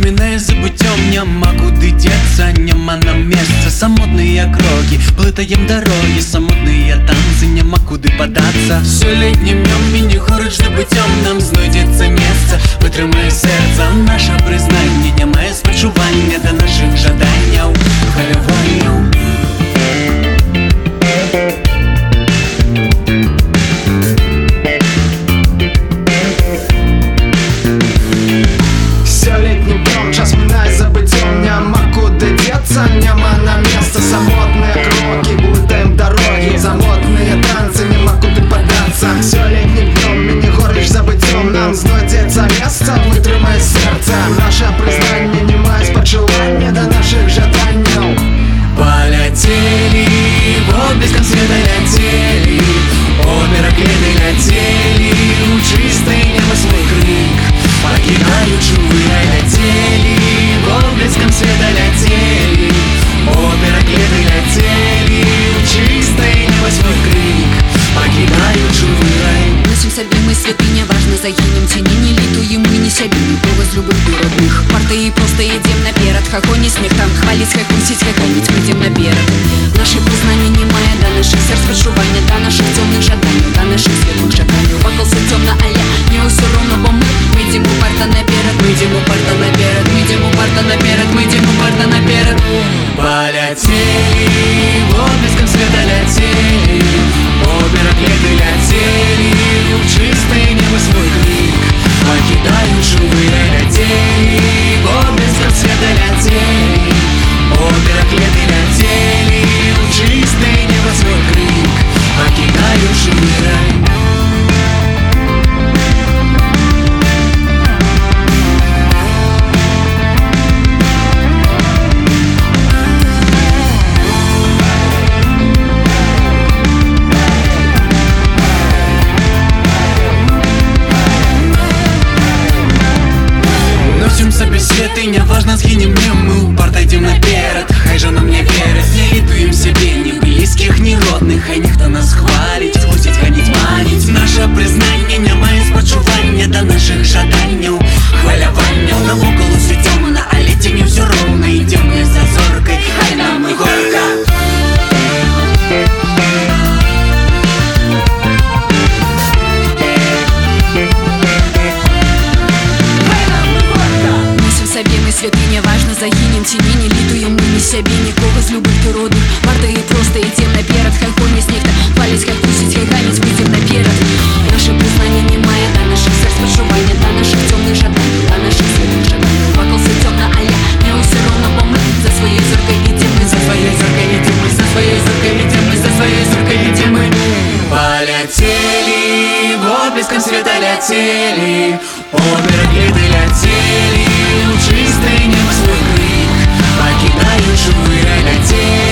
минає забуттям, нема куди деться, нема на место. Самотные кроки, плытаем дороги, самотные танцы, нема куди податься. Все літнім днем, мені хоруч забуттям, нам знайдеться місце, витримає серце наше признання, немає спочування до наших жаданнів, хвилюваннів. Час минає забиттям, нема куди деться, нема на место. Самотные кроки, плытаем дороги, самотные танцы, нема куди податься. Все літнім днем, мені гориш забиттям, нам знайдеться місце, витримає серце наше признання, немає спочивання до наших жаданнів. Полетели, в отблеском света летели, обе ракеты летели, в чистое небо свой крик, покидаючи вырай летели, в отблеском света летели, обе ракеты летели, в чистое небо свой крик, покидаючи вырай. Носим собі ми святиня, важно загинем тіні, не літуємо ми, не сябі, нікого з любих до родних. Парти і просто йдем наперед, хахоні сміх там, хваліць, хакусіть, хаканіть, ми йдем наперед. Наше признання немає до наших серць почування, до наших темних жаданнів, до наших світлих чеканнів. Ваколся темна, а я не все равно, бо ми йдем упарто наперед, мы йдем упарто наперед, мы йдем упарто наперед, мы йдем упарто наперед. Полетели, в отблеском света летели, обе ракеты летели, в чистое небо свой крик, покидаючи вырай летели, в отблеском света летели, обе ракеты летели, в чистое небо свой крик, покидаючи вырай. Собі святиня, важно згинем днем, мы упарто йдем наперед. Хай же нам не верят, не літуєм себе, ні близьких, ні родних, хай ніхто нас хвалить, хвостить, ганить, манить. Наше признання немає спочування до наших жаданнів, хвалявання. Навоколо все темно, а летим все ровно, йдем ми за зоркой, хай нам і горка. Святиня, важно загинем тіні, не літуєм ми, не сябі, нікого з любих до родних. Варто і просто йдем наперед, хай коні сніг та хвалять, хай кусить, хай ганять, ми йдем наперед. Наше признання немає до наших серць почування, до наших темних жаданнів, до наших святих жаданнів. Ваколся темно, а я не все равно, бо ми за своєю зоркой йдем, ми за своєю зоркой йдем, ми за своєю зоркой йдем, ми за своєю зоркой йдем, ми. Полетели, в отблеском света летели, обе ракеты летели, в чистое небо свой крик, покидаючи вырай летели.